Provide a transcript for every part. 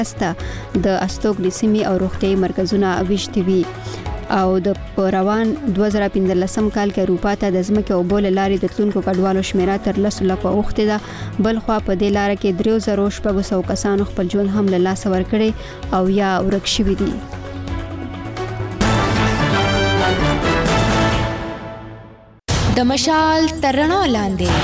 د استوګنې سیمې او روغتیايي مرکزونه ویشتي وي او د روان 2015 کال کې اروپا ته د ځمکې او بول لارې د تلونکو کډوالو شمیره تر 10 لکه اوخته ده. بل خو په دې لار کې 3000 کسانو خپل ژوند هم له لاس ورکړي او یا ورک شوي دي. د مشال ترڼا لاندې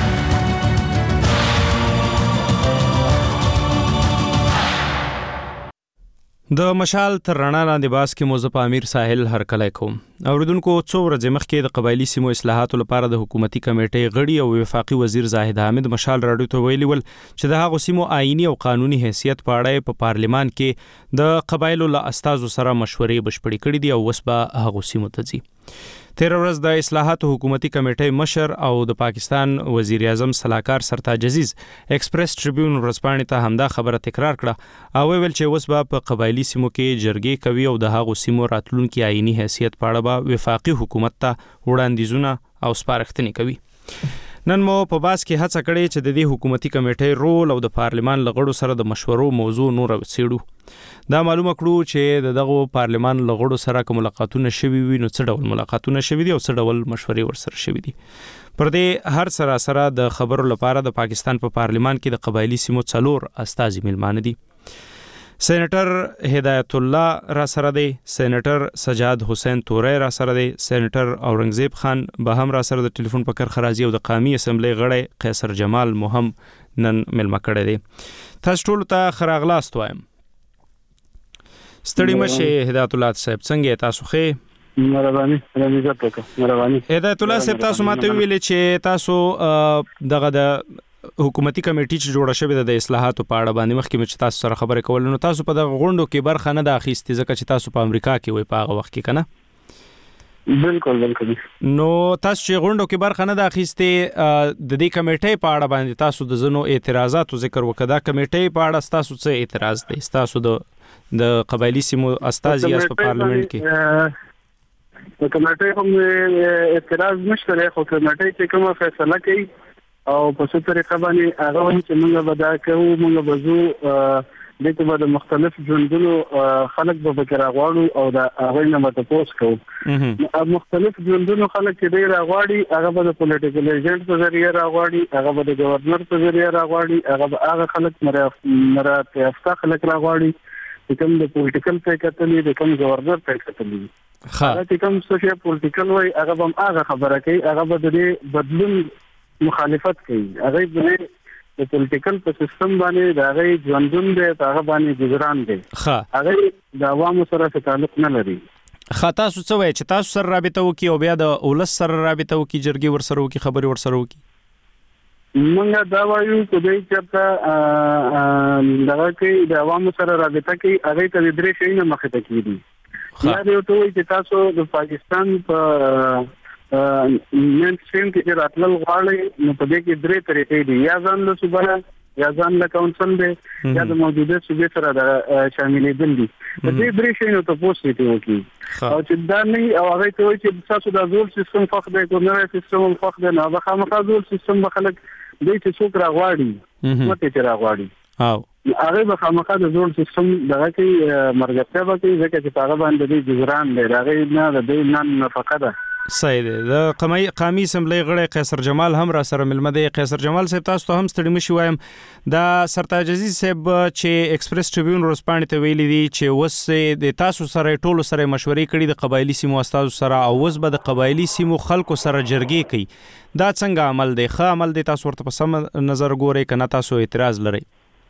د مشال ترڼا لاندې باس کې موزه په امیر ساحل هرکلی کوم. اوریدونکو څو ورځې مخکې د قبایلی سیمو اصلاحاتو لپاره د حکومتي کمیټې غړي او وفاقي وزیر زاهد حامد مشال راډیو ته ویلي ول چې د هغو سیمو آئینی او قانوني حیثیت په اړه په پارلیمان کې د قبایلو له استازو سره مشورې بشپړې کړې دي او اوس به هغو سیمو ته ځي. تیر ورځ د اصلاحاتو حکومتي کمیټې مشر او د پاکستان وزیر اعظم سلاکار سرتاج عزیز ایکسپریس ټریبیون ورځپاڼې ته همدا خبره تکرار کړه او ویل چې اوس به په قبایلی سیمو کې جرګې کوي او د هغو سیمو راتلونکي آئینی حیثیت په اړه به وفاقي حکومت ته وړاندیزونه او سپارښتنې کوي. نن مو په باس کې هڅه کړې چې د دې حکومتي کمیټې رول او د پارلیمان لغړو سره د مشورو موضوع نور وڅېړو. دا معلومه کړو چې دغه پارلیمان لغړو سره کوم ملاقاتونه شوي وي نو څه ډول ملاقاتونه شوي دي او څه ډول مشورې ورسره شوي دي. پر دې هر سره د خبرو لپاره د پاکستان په پارلیمان کې د قبایلی سیمو 4 استازي ملمانه دي. سینیټر هدایت الله را سره دی، سینیټر سجاد حسین تورې را سره دی، سینیټر اورنګزیب خان به هم را سره د ټلیفون په کرخه راځي او د قومي اسمبلی غړی قیصر جمال مهم نن ملمه کړی دی. تاسو ټول ته ښه راغلاست وایم. ستړي مشه هدایت الله صاحب، څنګه تاسو ښه؟ مهرباني هدایت الله صاحب، تاسو ماته ویلې چې تاسو دغه د حکومتي کمیټې چې جوړه شوې د اصلاحاتو په اړه باندې مخکې چې تاسو سره خبرې کول نو تاسو په دغه غونډو کې برخه نه ده اخیستې ځکه چې تاسو په امریکا کې وای په هغه وخت کې کنه؟ بالکل نو تاسو چې غونډو کې برخه نه ده اخیستې د دې کمیټې په اړه باندې تاسو د ځینو اعتراضاتو ذکر وکړه. دا کمیټې په اړه تاسو څه اعتراض دی؟ تاسو د قبایلی سیمو استازي یاست په پارلیمنت کې. د کمیټې هم اعتراض نشته، خو کمیټې چې کومه فیصله کوي او په څه طریقه باندې هغه وایي چې موږ به دا کوو، موږ به زو دغه به د مختلف ژوندونو خلک به فکر راغواړو او دا هغه نه به تاسو کوو. مختلف ژوندونو خلک چې ډیر راغواړي هغه به د پولیټیکل ایجنټ په ذریعہ راغواړي، هغه به د گورنر په ذریعہ راغواړي، هغه به هغه خلک مراد یافته خلک راغواړي چې کوم د پولیټیکل په کتلې د کوم گورنر په کتلې هغه چې کوم سوشل پولیټیکل وای هغه به هغه خبره کوي، هغه به د بدلون مخالفت کوي، هغه به د پولیټیکل په سیستم باندې د هغه ژوندون دی، هغه باندې گزاران دی، هغه د عوامو سره تعلق نه لري. تاسو څه وایي چې تاسو سره رابطه وکي او بیا د اولس سره رابطه وکي، جرګې ورسره وکي، خبرې ورسره وکي؟ موږ دا وایو چې دوی چې دغه کې د عوامو سره رابطه کوي هغه ته د درې شي نه مخه ته کیږي. یا یو ته وایي چې تاسو د پاکستان په نن سیم کې راتلل غواړي نو په دې کې درې طریقې دي، یا ځان له صوبه یا ځان له کونسل دی یا د موجوده صوبې سره د شاملېدل دي. د دې درې شي نو تاسو ته وکی او چې دا نه او هغه ته وایي چې تاسو د زول سیستم فخ دی، ګورنر سیستم فخ دی، نه به خامخا زول سیستم به خلک دوی چې څوک راغواړي مته چې راغواړي او هغه به خامخا د زول سیستم دغه کې مرګته به کوي ځکه چې هغه باندې د گزاران دی، هغه نه د دې نه فقط ده. صحیح دی. د قومي اسمبلی غړی قیصر جمال هم را سره ملمه دی. قیصر جمال صاحب، تاسو ته هم ستړي مشي وایم. دا سرتاج عزیز صاحب چې ایکسپریس ټریبیون ورځپاڼې ته ویلي دي چې اوس د تاسو سره ټولو سره مشورې کړي د قبایلی سیمو استازو سره او اوس به د قبایلی سیمو خلکو سره جرګې کوي. دا څنګه عمل دی؟ ښه عمل دی؟ تاسو ورته په سم نظر ګورئ که نه تاسو اعتراض لرئ؟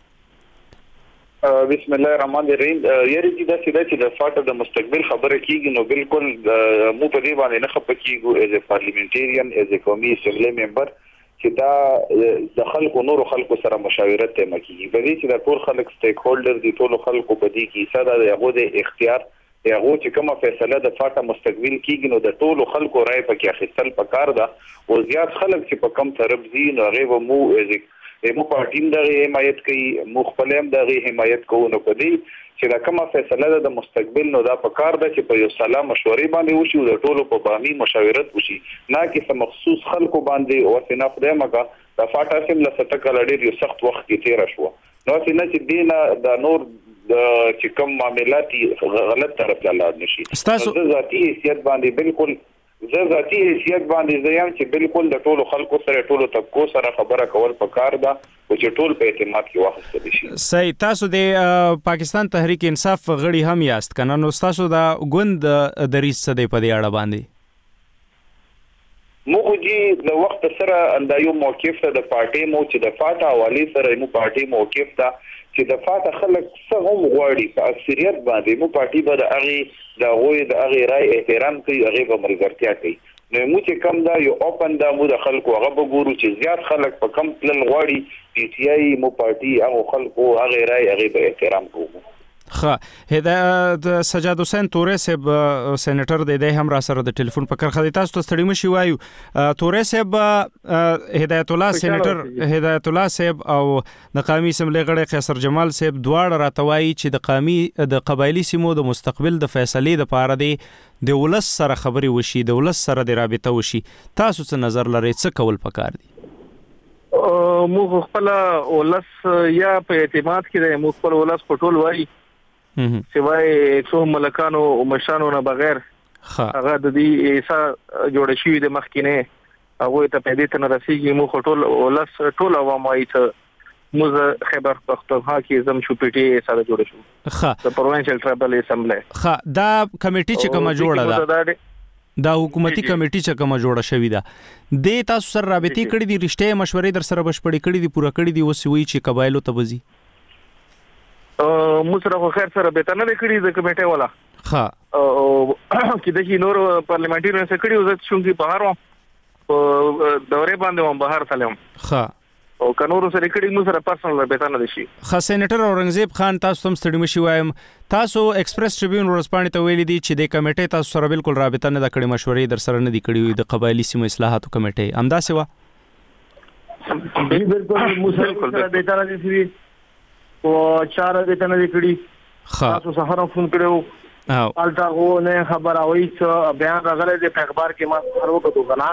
بسم الله الرحمن الرحیم. یاري دا چې د فاټ د مستقبل خبره کیږي نو بالکل مو په دې باندې نه خپه کیږو ایز ا پارلیمنټریان، ایز ا قومي اسمبلی ممبر چې دا د خلکو نورو خلکو سره مشاورت ته مکیږي. په دې چې د ټول خلک سټیک هولډر دي، ټول خلکو په دې کې حصہ ده، هغه د اختیار هغه چې کومه فیصله د فاټ مستقبل کیږي نو د ټول خلکو رائے پکې اخیستل پکار ده او زیات خلک چې په کم طرف دي نو هغه مو مو پارټیم دغه حمایت کوي، مو خپل هم دغه حمایت کوو. نو په دې چې دا کومه فیصله د مستقبل نو دا پکار ده چې په یو سلام مشورې باندې وشي او د ټولو په باندې مشاورت وشي، نه کې څه مخصوص خلکو باندې او څنګه خدای مګه د فاټا سیم له ستکل ډیر یو سخت وخت کې تیر شو نو چې دینه د نور چې کوم معاملات غلط طرف ته لاړ نشي. تاسو ذاتي حیثیت باندې بالکل زیام چې بالکل د ټولو خلکو سره ټولو طبقو سره خبره کول پکار ده او چې ټول په اعتماد کې واخیستل شي. صحیح. تاسو د پاکستان تحریک انصاف غړي هم یاست کنه، نو تاسو د ګوند د ریس څه دی په دې اړه باندې؟ موږ د وخت سره د یو موقف د پارټي مو چې د فاته حواله سره مو پارټي موقف ته چې د فاته خلک څه هم غواړي په اکثریت باندې مو پارټي به د هغه رائے احترام کوي، هغه به ملګرتیا کوي. نو مو چې کم دا یو اوپن دا مو د خلکو هغه وګورو چې زیات خلک په کم پلن غواړي پی ټی آی مو پارټي هغه خلکو هغه رائے هغه به احترام کوو. هدایت سجاد حسین تورې صاحب سېنیټر دی هم را سره د ټلیفون په کرخه دی. تاسو ته ستړي مشي وایو تورې صاحب هدایت الله صاحب او د قومي اسمبلی غړي قیصر جمال صاحب دواړه راتوي چې د قبایلی سیمو د مستقبل د فیصلې د پاره دی د ولس سره خبري وشي، د ولس سره د رابطه وشي. تاسو څه نظر لرئ، څه کول پکار دي؟ موږ خپل ولس یا په اعتماد کې د موږ خپل ولس په ټول وایي سوای څو ملکانو او مشانو نه بغیر هغه د دې ایسا جوړ شي د مخکینه هغه ته په دې تن رسیدي مو ټول ولس ټول عوام وايي ته موږ خیبر پختونخوا کې زم شو پی ټی آی سره جوړ شو د پروینشل ټرایبل اسمبلی. دا کمیټي چې کومه جوړه ده دا حکومتي کمیټي چې کومه جوړه شوې ده د تاسو سره رابطې کړې دي، رښتیا مشورې در سره بشپړې کړې دي، پوره کړې دي، وسوي چې قبایلو ته وځي؟ مسره خو خیر سره به تنه کړی د کمیټه والا او چې د نور پارلیمنټي نه سکړي او زه شوم چې بهر و دورې باندې و بهر تلم او کنورو سره کړي مسره پرسنل به تنه شي. سېنیټر اورنګزیب خان تاسو هم ستړي مشي وایم، تاسو ایکسپریس ټریبیون ورسپانې ته ویلي دي چې د کمیټې تاسو سره بالکل رابطه نه د کړې، مشورې در سره نه دي کړې د قبایلی سیمو اصلاحاتو کمیټې همداسې و؟ بالکل مسره سره به تنه دي او چار دې ته نه کړی. تاسو سهار فون کړو الټا غو نه خبر اوي چې بیان راغله د اخبار کې ما سره وکړو کنه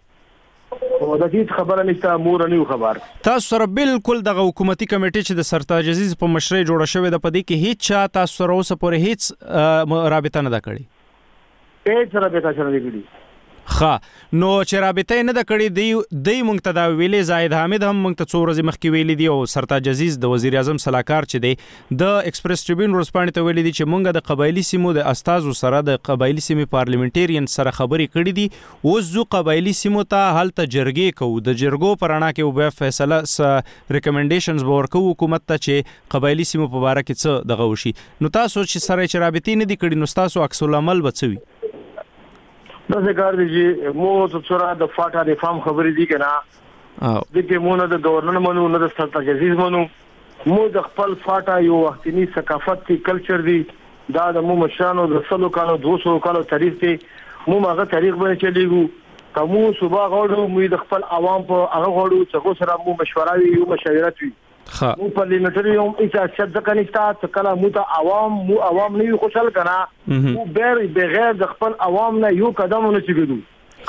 او د دې خبره نشته مور نه خبر. تاسو سره بالکل د حکومتي کمیټې چې د سرتاج عزیز په مشرۍ جوړه شوې ده په دې کې هیڅ چا تاسو سره اوسه پورې هیڅ رابطه نه ده کړې؟ هیڅ رابطه نه ده کړې. نو چې رابطه نه ده کړې دی مونږ ته دا ویلې، زاهد حامد هم مونږ ته څو ورځې مخکې ویلې دي او سرتاج عزیز د وزیر اعظم صلاحکار چې دی د ایکسپریس ټریبیون ورسپانې ته ویلې دي چې مونږ د قبایلی سیمو د استازو سره د قبایلی سیمې پارلیمنټیرین سره خبرې کړې دي، اوس زو قبایلی سیمو ته هلته جرګې کوو، د جرګو پر اړه کې به فیصله ریکمنډیشنز به ورکوو حکومت ته چې قبایلی سیمو په باره کې څه دغه وشي. نو تاسو چې سره چې رابطې نه دي کړې نو تاسو عکس العمل به څه وي؟ دا څنګه دی چې مو څوره د فاټا د فارم خبرې دي کنه د کې مو نه د گورنر منو نه د سرتاج عزیز منو، مو د خپل فاټا یو وختنی ثقافت کی کلچر دی، دا د مو مشانو د 100 کالو 200 کالو تاریخ دی، مو هغه تاریخ باندې چلیږو کومو صبح غوړو مو د خپل عوام په هغه غوړو چې سره مو مشوره وي او مشاورت وي. مو پارلیمنټری هم هیڅ شد کنيستا کله مو ته عوام نه خوشحال کنا مو بغیر د خپل عوام نه یو قدم نه چګدو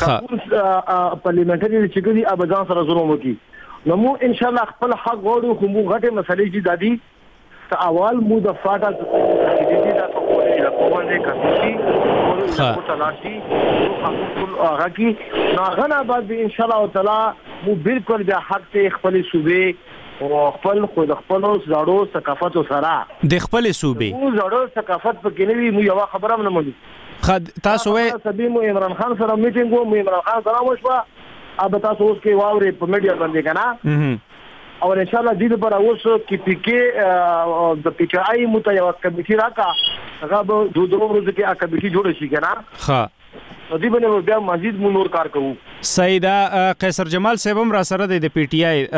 پارلیمنټری چې ګدي ابدان سره ظلم وکي. نو مو ان شاء الله خپل حق غوړو خو مو غټه مسلې چې دادي ته اول مو د فاټا د دا په کوله کومه کسي او تلاشي او هغه کی نو غنا بعد ان شاء الله تعالی مو بالکل د حق ته خپل صوبې او خپل خود خپل زړو ثقافت سره د خپل صوبې مو زړو ثقافت په کې نوي مو یو خبره نه مونږ تاسو وې سبي مو عمران خان سره میټینګ مو عمران خان سره وشو اب تاسو اوس کې واوري په میډیا باندې کنه او ان شاء الله دې پر اوس کې پی کې د پی کې آی متیو کمیټه راکا هغه به دوه ورځې کې ا کمیټه جوړ شي کنه دې باندې بیا مزید مو نور کار کوو. سیدا قیصر جمال صاحب هم را سره د پی ټی آی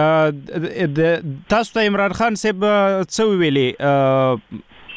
تاسو ته عمران خان صاحب څه ویلې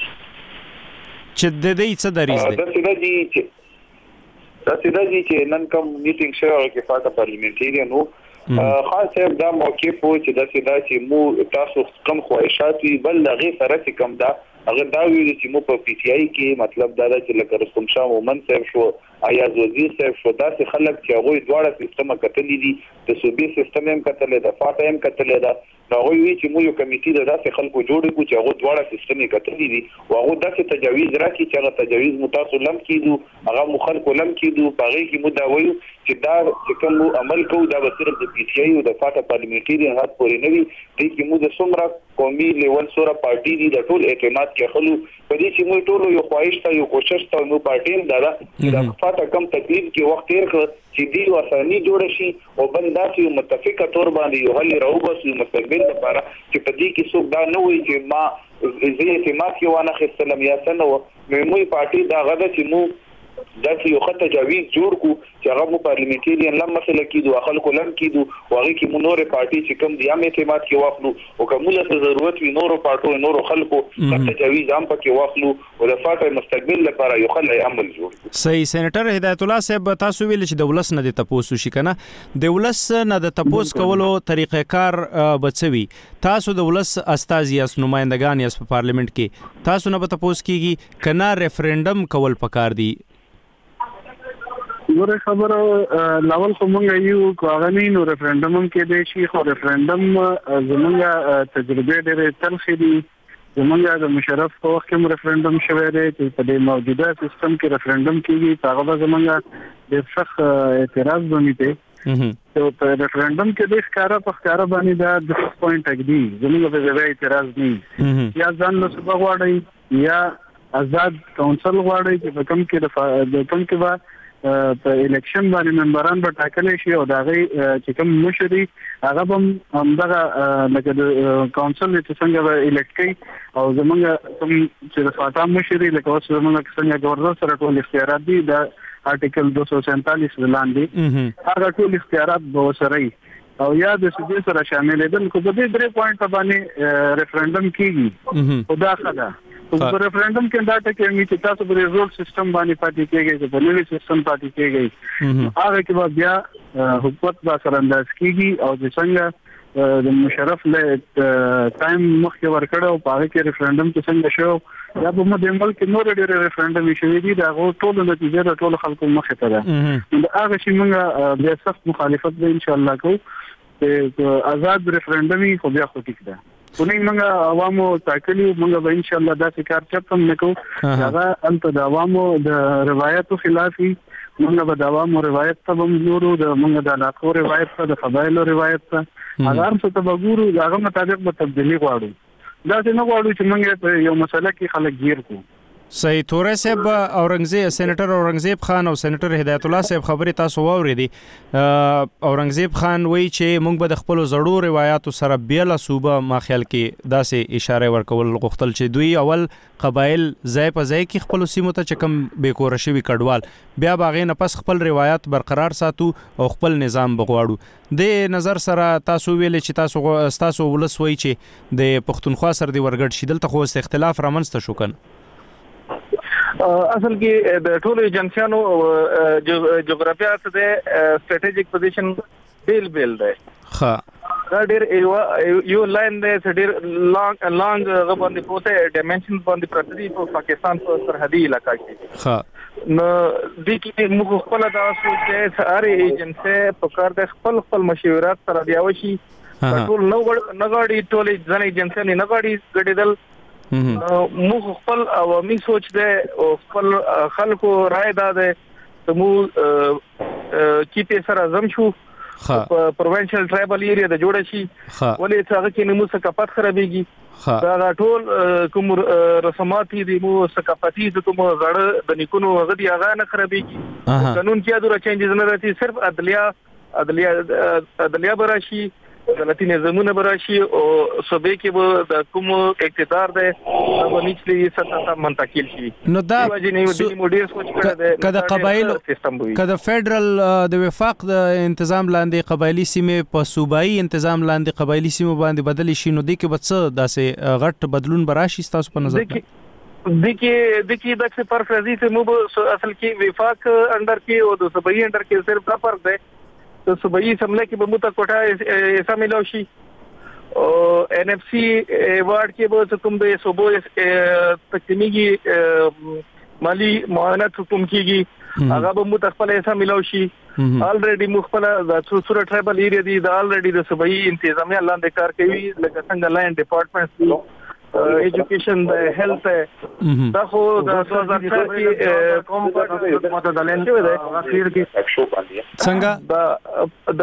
چې د دې څه دریز دی؟ دا سیداجی چې نن کوم میټینګ شوی کې فاټا پارلیمنټیرینو خاص دا موقف و چې دا سیدا چې مو تاسو کم خواهشات وي بل هغه سره کوم دا هغه دا ویل چې مو په پی ټی آی کې مطلب دا چې لکه رستم شاه مومن صاحب شو ایاز وزیر صاحب شو داسې خلک چې هغه دواړه سیستم کتلې دي د صوبې سیستم هم کتلې ده فاټا هم کتلې ده هغه وی چې مو یو کمیټه د داسې خلکو جوړ کړو چې هغه دواړه سیستم یې کتلې دي او هغه داسې تجاویز راکړي چې هغه تجاویز متاسو لم کیدو هغه مخالف لم کیدو باغې کې مو دا وایو چې دا چې کوم عمل کوو دا به صرف د پی ټی آی او د فاټا پارلیمنټری هات پورې نه وي د کې مو د څومره قومي لیول سره پارټي دي د ټول اعتماد کې خلو په دې چې مو ټول یو خواهش ته یو کوشش ته نو پارټي دا د فاټا کم تکلیف کې وخت تیر کړ چې دی وسانی جوړ شي او بنداسي متفقه تور باندې یو حل راوبس یو مستقبل لپاره چې په دې کې څوک دا نه وي چې ما زه اعتماد کې وانه خستلم یا سنو مې پارټي دا غدا چې مو دا یو خط تجاویز جوړ کو چې هغه مو پارلیمنټریان لم مسله کیدو خلکو لم کیدو او هغه کې مو نور پارټي چې کوم دی هم اعتماد کې واخلو او کومه ته ضرورت وي نور پارټو نور خلکو تجاویز هم پکې واخلو او د فاټي مستقبل لپاره یو خلای عمل جوړ صحیح سېنیټر هدایت الله صاحب تاسو ویل چې د ولس نه د تپوسو شي کنه د ولس نه د تپوس کولو طریقې کار بچوي تاسو د ولس استازي اس نمائندگان یې په پارلیمنت کې تاسو نه به تپوس کیږي کنه ریفرندم کول پکار دی ګوره خبره لاول کومه یو کاغنی نو ریفرندم کې دی شي خو ریفرندم زمونږه تجربه ډېره تلخې دي زمونږه د مشرف په وخت کې ریفرندم شوی دی چې په دې موجوده سیستم کې ریفرندم کېږي هغه زمونږه د سخت اعتراض باندې ته په ریفرندم کې د ښکارا باندې دا د پوینټ اګدي زمونږه د اعتراض نه یا ځان له سبا غواړي یا آزاد کونسل غواړي چې په کوم کې به په الیکشن باندې ممبران به ټاکل شي او دا غي چې کوم مشري هغه هم دغه لکه د کونسل چې څنګه به الیکټ کړي او زمونږ کوم چې د فاټا مشري لکه اوس زمونږ څنګه گورنر سره ټول اختیارات دي د آرټیکل 247 لاندې هغه ټول اختیارات به سره او یا د سدي سره شامل دي کو د دې 3 پوینټ باندې ریفرندم کیږي او دا خدا په ریفرندم کې دا ټکی می چې تاسو په ریزولټ سیستم باندې پاتې کېږي چې په نوې سیستم پاتې کېږي هغه کې بیا حکومت با سره انداز کیږي او د څنګه د مشرف له ټایم مخکې ورکړه او په هغه کې ریفرندم چې څنګه شو یا په مده ملک نور ډېر ریفرندم شوی دي دا ټول نتیجه د ټول خلکو مخې ته ده دا هغه چې موږ بیا سخت مخالفت به ان شاء الله کوو چې آزاد ریفرندمي خو بیا خو ټیک ده ونی موږ عوامو تاکلی موږ به ان شاء الله داسې کار چپم نکو هغه انت د عوامو د روایتو خلافي موږ به د عوامو روایت ته وګورو د موږ د علاقو روایت ته د قبایلو روایت ته هغه هم څه ته وګورو هغه مطابق به تبدیلی غواړو دا څنګه غواړو چې موږ په یو مسله کې خلک گیر کو صحیح تورې صاحب اورنګزیب سېنیټر اورنګزیب خان او سېنیټر هدایت الله صاحب خبرې تاسو واورېدي اورنګزیب خان وایي چې موږ به د خپل زړو روایتو سره بیل صوبه ما خیال کې داسې اشاره ورکول غوښتل چې دوی اول قبایل ځای په ځای کې خپل سیمو ته چکم بیکور شوی کډوال بیا باغې نه پس خپل روایت برقرار ساتو او خپل نظام بغواړو د نظر سره تاسو ویل چې تاسو ولسوي چې د پښتونخوا سره دی ورګډ شیدل ته خو اختلاف رامنځته شو کنه اصل کې د ټولو ایجنسیانو جغرافیه ته د سټریټیجیک پوزیشن بیل دی ها دا ډېر یو لاین دی چې ډېر لانګ غوښنه پروته ډایمنشن باندې پرتدي په پاکستان په سرحدي علاقہ کې ها نو د کې موږ خپل دا سوچ هر ایجنسی په کار د خپل مشورات سره دیاوشي ټول نو غاړي ټول ځنې ایجنسی نه غاړي ګډیدل موږ خپل عوامي سوچ دی او خپل خلکو رائے ده ته مو کی په سره زم شو پروینشل ټرایبل ایریا د جوړ شي ولې څنګه کې نمو ثقافت خرابېږي دا ټول کوم رسمات دي مو ثقافتي د کوم غړ د نیکونو غدي هغه نه خرابېږي قانون کې ادوره چینجز نه راځي صرف عدلیه براشي غلطی نظامونه براشي او صوبې کې به د کوم اقتدار ده په نچلي سطح منتقل شي نو دا کله قبایل کله فدرال د وفاق د تنظیم لاندې قبایلی سیمه په صوبایي تنظیم لاندې قبایلی سیمه باندې بدل شي نو د کې به څه داسې غټ بدلون براشي تاسو په نظر د کې د څه فرق راځي چې مو اصل کې وفاق انډر کې او د صوبایي انډر کې صرف دا فرق ده تو صوبائی اسمبلی کې به مو ته کوټه ایسا ملو شي او ان اف سی وارد کې به کوم د صوبو تقسیمیږي مالی معاونت حکم کیږي هغه به مو خپل حصہ ملو شي الریډي مخبل د څوره ټرایبل ایریا دي د الریډي د صوبایي انتظامیه لاندې کار کوي لکه څنګه لاین ډپارټمنټ ایجوکیشن د هیلث دا خو د 2004 کې کوم په متدلین اخیر کې څنګه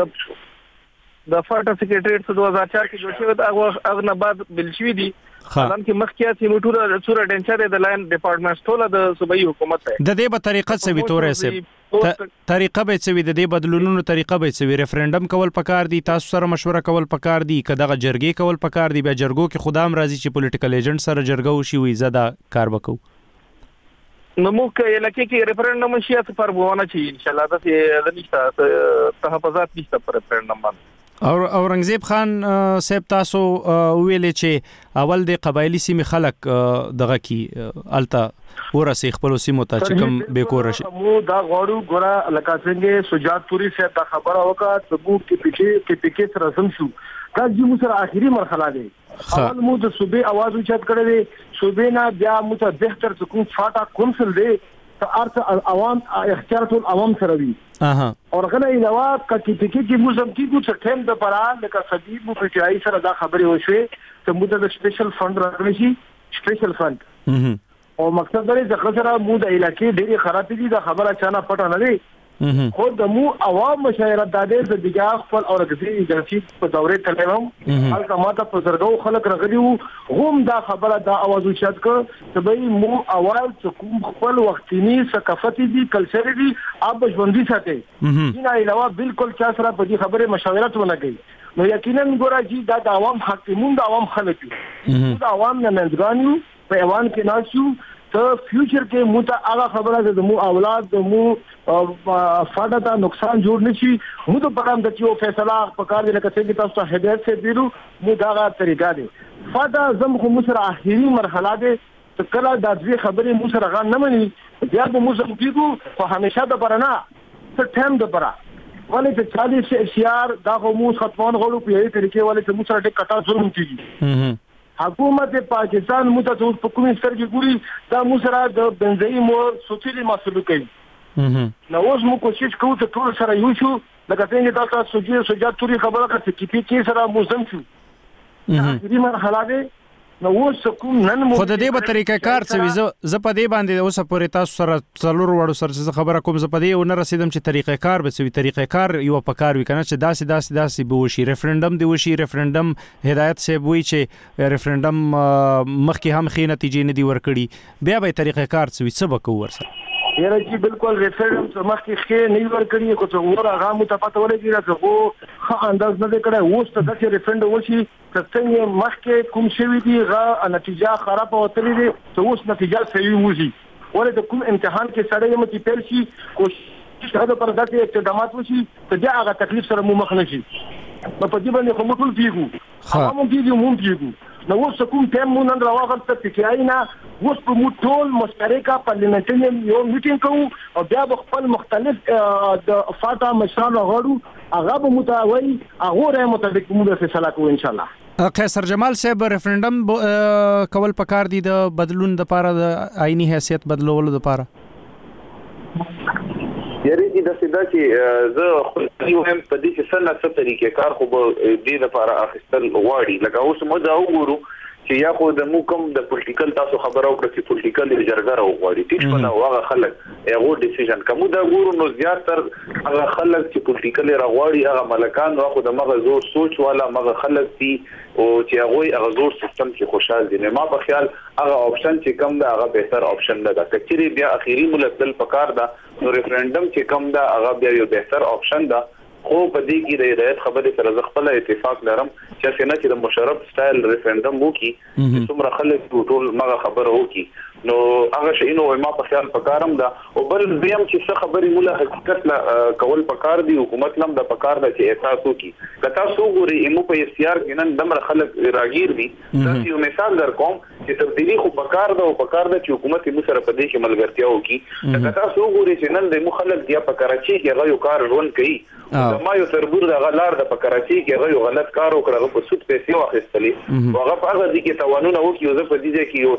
د فاټا سیکریټریټ 2004 کې جوړ شوی دا هغه نه بعد بل شوی دي حالان کې مخکې چې موټور څوره ډنچر د لاین ډپارټمنټ ټول د صوبایي حکومت ده د دې په طریقه څه وی تورې سه طریقه به څه وی د دې بدلونونو طریقه به څه وی ریفرندم کول پکار دي تاسو سره مشوره کول پکار دي کداغه جرګې کول پکار دي بیا جرګو کې خدام راضي چې پولیټیکل ایجنټ سره جرګو شي وي زدا کار وکړو نو موږ لکه کې ریفرندم شي ته پر بونه شي ان شاء الله د نشته تحفظات نشته پر ریفرندم باندې اورنګزیب خان صاحب تاسو ویلې چې اول د قبایلی سیمې خلک دغه کی التا ورسې خپل سیمو ته چې کوم به کور شي مو دا غوړو ګورا لکه څنګه سجاد پوری صاحب دا خبره وکړه ثبوت کې پکې سره سم شو دا چې موږ سره اخیری مرحله دی اول مو د صوبې आवाज اوچت کړی دی صوبې نه بیا مو ته بهتر څوک فاټا کونسل دی ارث عوام اختیارات العوام سره وي اور غنه علاوه کټی پکې کې موږ کی کو څه ټیم د پرا لکه صدیب مو پټای سره دا خبره وشوي ته موږ د سپیشل فند راغلی شي سپیشل فند او مقصد دی چې خسره مو د علاقې ډېری خراب دي دا خبره چانه پټه نه دی خو د مو عوام مشاعره د دې د دغه خپل او رګزي د په دوره تلوم هلته ماته په زرګو خلک راغلي هم دا خبره دا आवाज وشات ک چې به مو اواز کوم خپل وختینی ثقافت دي کلچر دي اب ژوندۍ ساتي نه علاوه بالکل چا سره په دې خبره مشاورت ونه کوي نو یقینا ګورا جی دا د عوام حاکمون د عوام خلک د عوام نه منځګانیو په ایوان کې ناشو ته فیوچر کې مو ته هغه خبره ده د مو اولاد د مو فاټا ته نقصان جوړ نشي مو ته پکام د چې فیصله پکار دي لکه څنګه تاسو هدایت سے دیرو مو دا طریقه دي فاټا زم خو مو سره اخیری مرحله ده کله د دې خبرې مو سره غان نه مني بیا به مو زم کیږو خو همیشه د برنا څه ټیم د برا ولې چې 40 اشعار دا خو مو ختمون غوړو په یوه طریقې ولې چې مو سره ټیک کټا ظلم کیږي حکومت پاکستان متاسو په کومې سترګې ګوري دا مو سره د بنځي مو سوچلي مسلو کوي نو اوس مو کوشش کوو چې ټول سره یو شو لکه څنګه تاسو سجاد توري خبره کړې چې کې سره موزم شو دې مرحله ده نو اوس کوم نن مو خو د دې په طریقه کار څه ز په دې باندې اوس پورې تاسو سره څلور وړو سره خبره کوم ز په دې ونه رسیدم چې طریقه کار به څه طریقه کار یو په کار وکنه چې داسې به وشي ریفرندم دی وشي ریفرندم هدایت سه وی چې ریفرندم مخکې هم خې نتیجې نه دی ورکړي بیا به طریقه کار څه وکړو ورسره یاره چې بالکل ریفرندم مخکې خې نه ورکړي کو څو ور هغه مو ته پته ولګي راځو خو انداز نه کړه اوس ته د ریفرندم وشي څنګه مخکې کوم شوی دی غا نتیجه خراب وتلی دي ته اوس نتیجه صحیح وځي ولې د کوم امتحان کې سړی یم چې پیل شي کوشش هغه پر داسې اقدامات وشي ته دا هغه تکلیف سره مو مخ نه شي په دې باندې کوم ټول پیګو هغه مو پیګو نو اوس کوم ټیم مونږ نن راوغل ته پکې نه اوس په مو ټول مشترکه پارلیمنټري یو میټینګ کوو او بیا خپل مختلف د فاټا مشران غواړو هغه به متوي هغه رې مطابق موږ فیصله کوو ان شاء الله قیصر جمال صاحب ریفرندم کول پکار دي د بدلون د لپاره د آئینی حیثیت بدلولو لپاره یاري چې د سیدا چې زه خو هم په دې چې سره څه طریقې کار خو به دې لپاره اخیستل غواړي لکه اوس موږ دا وګورو چې یا خو د موکم د پولیټیکل تاسو خبرو کړئ چې پولیټیکل جرګه راوغواړي تیښ په هغه خلک هغه ډیسیژن کوم دا ګورو نو زیاتر هغه خلک چې پولیټیکل راوغواړي هغه ملکان واخو د مغه زور سوچ والا مغه خلک دي او چې هغه زور سیستم کې خوشاله دي ما په خیال هغه اپشن چې کم دا هغه بهتر اپشن ده کچري بیا اخیری ملتل پکار ده نو ریفرندم چې کم دا هغه بیا یو بهتر اپشن ده خو په دې کې د هدایت خبرې سره ز خپل اتفاق لرم چې څنګه چې د مشرف سټایل ریفرندم وکي څومره خلک ټول مغه خبره وکي نو هغه شی نو ما په خیال پکارم دا او بل دیم چې څه خبرې مولا حقیقت لا کول پکار دی حکومت لم د پکار د چې احساس وکي کتا سو ګوري ایمو په اختیار کې نن دمر خلک راګیر دي تاسو یو مثال در کوم چې تبدیلی خو پکار ده او پکار ده چې حکومت مو سره په دې کې ملګرتیا وکي کتا سو ګوري چې نن د مو خلک دی په کراچي کې هغه یو کار ژوند کوي ما یو تربور د غلار د پکراچي کې هغه یو غلط کار وکړ په سود پیسې واخیستلې هغه په هغه دي کې توانونه وکي او زه په دې کې یو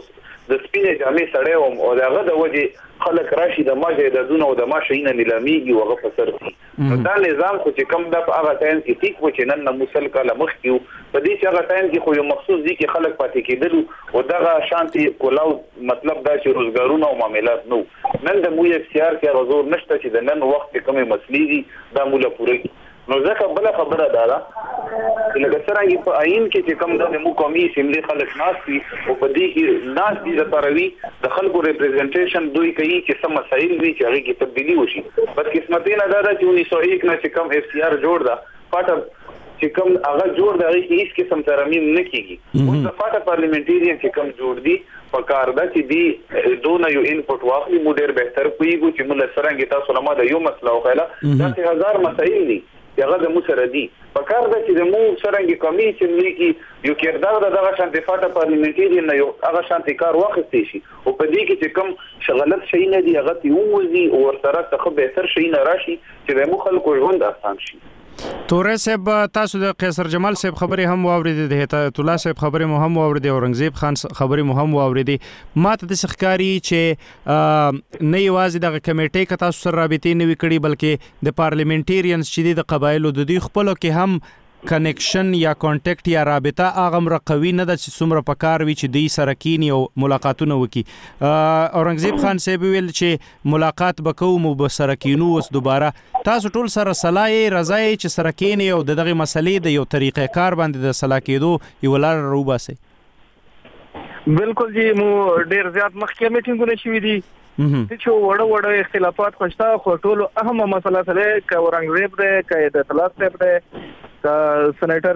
د سپینې جامې سړی او دغه د وجه خلک راشي د ماجه د دونه او د ماشینه نیلاميږي او هغه فسر دي دا نظام خو چې کم د هغه ټایم کې ټیک و چې نن مسل کاله مخ کیو په دې چې هغه ټایم کې خو یو مخصوص دي کې خلک پاتې کېدل او دغه شانتي کولاو مطلب دا چې روزګارونه او معاملات نو نن د موږ اختیار کې غزور نشته چې د نن وخت کومه مسلې دي دا مولا پوره نو ځکه بل خبره دا ده چې لکه څنګه په عین کې چې کوم د مو قومي سیملي خلک ناشتي او په دې کې ناس دي د پروي د خلکو ریپرزنټیشن دوی کوي چې سم مسایل وي چې هغه کې تبدیلی وشي بس قسمتونه دا ده چې 1901 نه چې کوم اف سی آر جوړ دا پټ چې کوم هغه جوړ دا هیڅ قسم ترمیم نه کیږي او د فاټه پارلیمنټریان چې کوم جوړ دي په کار دا چې دی دونه یو انپوټ واخلي مو ډیر بهتر کویږي چې موږ سره تاسو لمه د یو مسله وکړه دا 1000 مسایل دي هغه د مو سره دي په کار دا چې د مو سره کومي چې لیکي یو کېردار دغه شانتي فاټه پارلیمنټریان نه یو هغه شانتي کار واخستې شي او په دې کې چې کوم شغلت شي نه دی هغه تی ووزي او ورسره څه بهتر شي نه راشي چې د مو خلکو ژوند آسان شي تورې صاحب تاسو د قیصر جمال صاحب خبرې هم واوریدې د هدایت الله صاحب خبرې مو هم واوریدې اورنګزیب خان خبرې مو هم واوریدې ماته د سخکاری چې نه یوازې د کمیټې ک تاسو سره رابطې نه وکړي بلکې د پارلیمنټریانز چې د قبایلو د دوی خپلو کې هم کنیکشن یا کانټیکټ یا رابطه هغه مرقوي نه د څومره پکار وی چې د سرکینی او ملاقاتونه وکي اورنګزیب خان صاحب ویل چې ملاقات وکاو مو به سرکینو اوس دوباره تاسو ټول سره صلاح رضای چې سرکینی او دغه مسلې د یو طریقې کار باندې د صلاح کېدو یو لار روباسي بالکل جی مو ډیر زیات مخکې میټینګونه شوې دي چې وړه اختلافات خوشتا خو ټول اهم مسله سره ک اورنګزیب ده ک د طلاق صاحب ده سېنیټر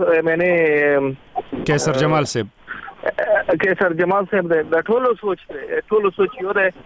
قیصر جمال صاحب د ټولو سوچ یو ده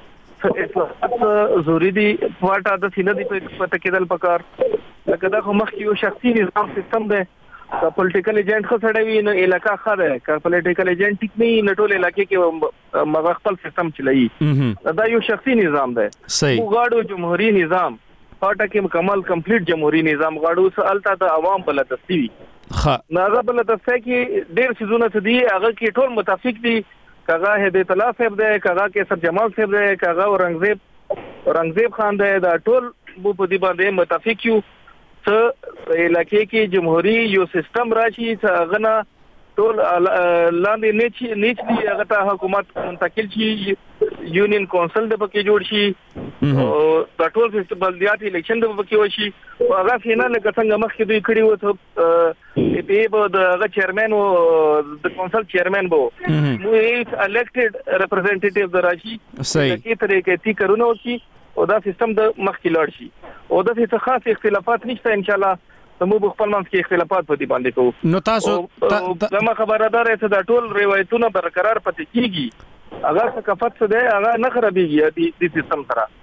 ضروري دي واټه د سینې دی په تکیدل پکار لکه دا مخ یو شخصي نظام سیستم ده کا پولیټیکل ایجنټ خسړوي نو علاقہ خره کا پولیټیکل ایجنټ ټیک نه نټول علاقې کې مغخپل سیستم چلایي دا یو شخصي نظام ده وګاړو جمهوریت نظام پټه کې مکمل کمپلیټ جمهوریت نظام غاړو سالته د عوام بل تسوي ناغه بل تسوي کې ډېر سيزونه دي هغه کې ټول متفق دي کاغه هدایت الله صاحب ده کاغه قیصر جمال صاحب ده کاغه اورنګزیب خان ده دا ټول په دې باندې متفق یو څه علاقې کې جمهوریت یو سیستم راشي څنګه غنا ټول لاندې نیچ دی هغه ته حکومت منتقل شي یونین کونسل د پکې جوړ شي او د ټول سیستم بلدیات الیکشن د پکې وشي هغه فینال څنګه مخکې دوی کړی و ته په د چیرمن او د کونسل چیرمن بو نو هیڅ الیکټډ ریپرزنټیټیو دراشي چې طریقې تی کارونه وشي او دا سیستم د مخکې لاړ شي او د څه خاص اختلافات نشته ان شاء الله موږ خپل منځ کې اختلافات په دې باندې کوو نو تاسو زما خبردار ته دا ټول روایتونه برقرار پاتې کیږي هغه ثقافت څه ده هغه نه خرابېږي د سیستم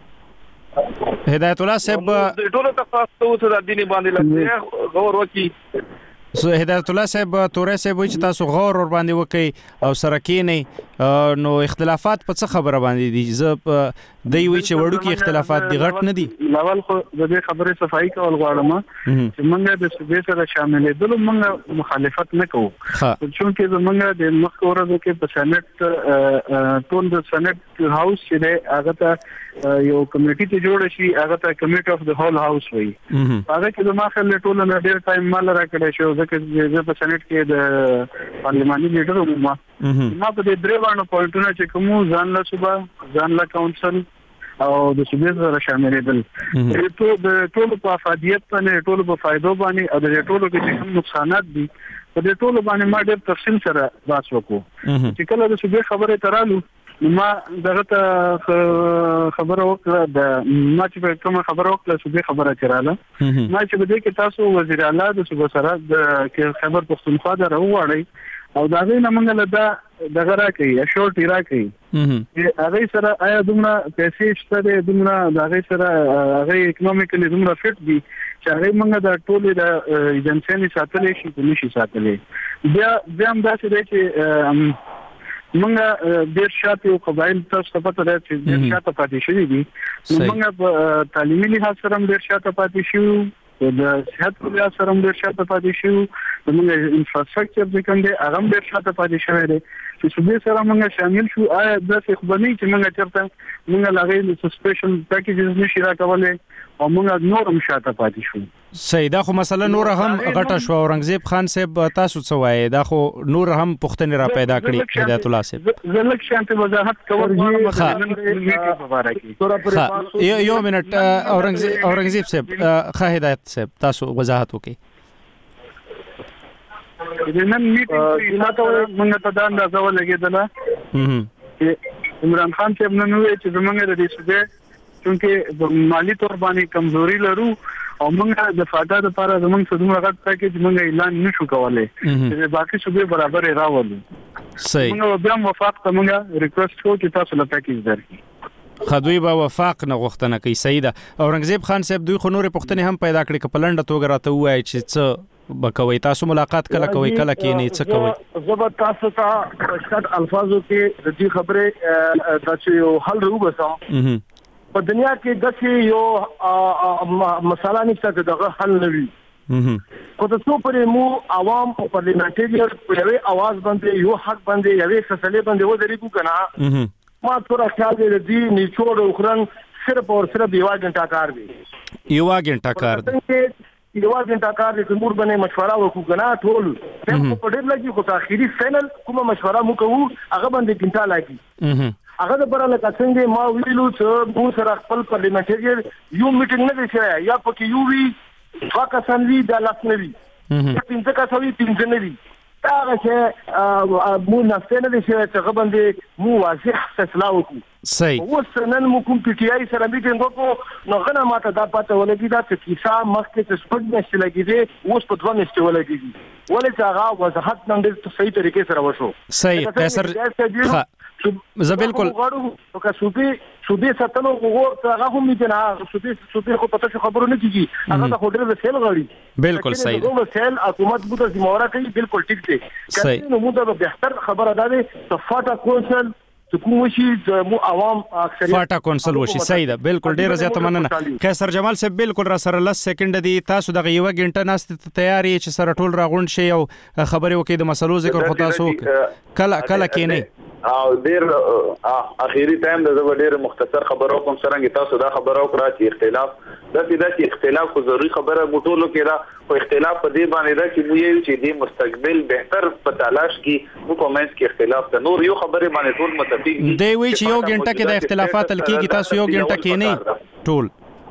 سره هدایت الله صاحب ټول تفاصیل څه د دیني باندې لږ غور وکي هدایت الله صاحب تورې صاحب چې تاسو غور ور باندې وکي او سره کېنی نو اختلافات په څه خبره باندې دي زه دی وی چې وړو کې اختلافات دي غټ نه دي اول خو د دې خبرې صفائی کول غواړم چې موږ د صوبې سره شاملې دلو موږ مخالفت نه کوو چې زمونږ د مخکې ورځو کې په سېنات ټول د سېنات هاوس چې هغه ته یو کمیټي ته جوړ شي هغه ته کمیټي اف د هول هاوس وایي هغه کې د ماخله ټول نه ډېر ټایم مال راکړی شو ځکه په سېنات کې د پارلماني لیډر ما په دې درې باندې پوینټونه چې کوم ځان له صوبه ځان له کونسل او د صوبې سره شاملېدل د ټولو په افادیت باندې ټولو په فائدو باندې او د ټولو کې کوم نقصانات دي په دې ټولو باندې ما ډېر تفصیل سره بحث وکړو چې کله د صوبې خبره ترالو ما دغه خبره وکړه د ما چې کوم خبره وکړه صوبې خبره کړاله ما چې بده کې تاسو وزیر اعلی د صوبې سره د خبر پښتونخوا د راوړی او دا غي نه منګل دغه راکې شورټ راکې هغه سره آیا دومره پیسې شته دومره هغه سره هغه اکونومیکلی دومره فټ دي چې هغه منګه د ټولې د ایجنسیانو ساتلې شي په نشي ساتلې بیا هم دا چې منګه ډیر شاته قبایل تاسو پته ده چې ډیر شاته پاتې شوی دي منګه په تعلیمي لحاظ سره ډیر شاته پاتې شو د صحت په لحاظ سره ډیر شاته پاتې شو موږ انفراستراکچر د کوم دی هغه ډیر شاته پاتې شوی دی چې صوبې سره موږ شامل شو آیا داسې خبرني چې موږ چرته موږ لغې سسپیشن پیکیجز نشي راکولای او موږ نورم شاته پاتې شو. سیدا خو مثلا نور هم غټه شو اورنګزیب خان صاحب تاسو څه وایي دا خو نور هم پښتنې را پیدا کړي هدایت الله صاحب زلک شانته وضاحت کول یو منټ اورنګزیب صاحب خا هدایت صاحب تاسو وضاحت وکړئ. نن میټینګ موږ ته دا اندازه ولګېدله چې عمران خان صاحب نن وایي چې زمونږ د دې صوبې چونکه مالی تور باندې کمزوري لرو او موږ د فاده لپاره زمونږ څومره غټ پاکیج موږ اعلان نشو کولای چې باقي صوبې برابر راولو. صحیح موږ بیا وفاق ته موږ ریکوست کوو چې تاسو له پاکیج درکړي. خدوی به وفاق نه غوښتنه کوي. سیدا اورنګزیب خان صاحب دوی خو نور پښتنې هم پیدا کړي ک پلنډه توګه راته وایي چې څه بکوي تاسو ملاقات کله کوي کله کې نه څه کوي. زبر تاسو ته شاد الفاظو کې د دې خبره د چې حل وبسم په دنیا کې دغه یو مسله نشته چې دغه حل نه وي. خو تاسو پرې مو عوام او پارلیمنټریان په یوه आवाज باندې یو حق باندې یوه فیصله باندې ودرېږو کنه ما تر خیال دې نیچوړ اوخرن صرف اور صرف یو غنټه کار دی. یو غنټه کار دی. یو غنټه کار دې موږ باندې مشوره وکړو کنه ټول په ډېر لګي خو اخیری فینل کومه مشوره مو کوو هغه باندې ګنټه لګي. هغه د براله څنګه ما ویلو چې مو سره خپل پارلیمنټریان یو میټینګ نه دی شوی یا پکې یو وی واکسن وی د لاسنوي پینځه کسوي پینځه نه وی دا چې مو نفسه نه دی شوی چې هغه باندې مو واضح فیصله وکړو. صحیح. اوس نن مو کوم پی ټی آی سره میټینګ وکړو نو غنه ماته دا پته ولګی دا چې کیسه مخکې څه سپک نشي لګیږي اوس په 2 میاشتې ولګیږي ولې چې هغه وضاحت نن د صحیح طریقې سره وشو. صحیح قیصر زه بالکل که صوبې ساتلو وګور هغه هم نه صوبې خو پته خبرو نه کیږي هغه د هوټل د سیل غړي بالکل صحیح د سیل حکومت بده ذمہواره کوي بالکل ټیک دی. کله نو موږ د بهتر خبره ده چې فاټا کونسل حکومتي مو عوام اکثریت فاټا کونسل وشي. صحیح ده بالکل ډیره زیاته مننه. قیصر جمال صاحب بالکل را سره 10 سکند دي تاسو دغه یو غنټه ناست تیاری چې سره ټول راغونډ شي او خبرې وکړي د مسلو ذکر خو تاسو کله کې نه او ډیر اخیری ټایم د ډیر مختصر خبرو کوم سره تاسو دا خبرو کړه چې اختلاف د اختلاف خو ضروري خبره موټولو کې دا خو اختلاف په دې باندې دا چې مو یو چې د مستقبل بهتر په تلاش کې مو کومنس کې اختلاف ته نور یو خبره باندې ټول متفق دي. دی وی چې یو غنټه کې د اختلافات لکېږي تاسو یو غنټه کې نه ټول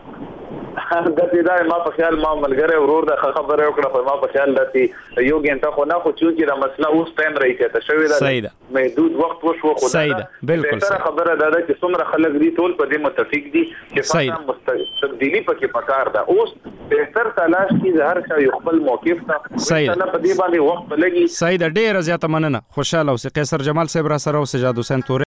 دا ما په خیال ما ملګری ورور د خبره وکړه په ما په خیال داسې یو غنټه خو نه خو چې دا مسله اوس ټایم راځي ته شوی دا محدود وخت وشو خو دا بالکل صحیح خبره ده چې څومره خلک دي ټول په دې متفق دي چې فقط تبدیلی پکې پکار ده اوس بهتر تلاش کی زهر شا یو خپل موقف ته صحیح نه په دې باندې وخت لګي. صحیح ده ډیره زیاته مننه خوشاله اوسې. قیصر جمال صاحب را سره او سجاد حسین تورې